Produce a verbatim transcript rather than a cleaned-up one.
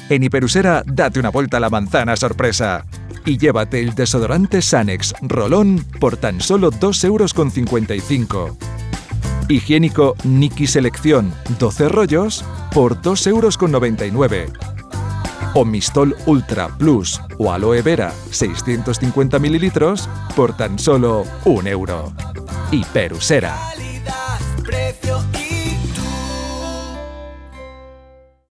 En Hiperusera, date una vuelta a la manzana sorpresa y llévate el desodorante Sanex Rolón por tan solo dos euros con cincuenta y cinco. Higiénico Niki Selección doce rollos por dos euros con noventa y nueve. O Mistol Ultra Plus o Aloe Vera seiscientos cincuenta mililitros por tan solo un euro. Hiperusera.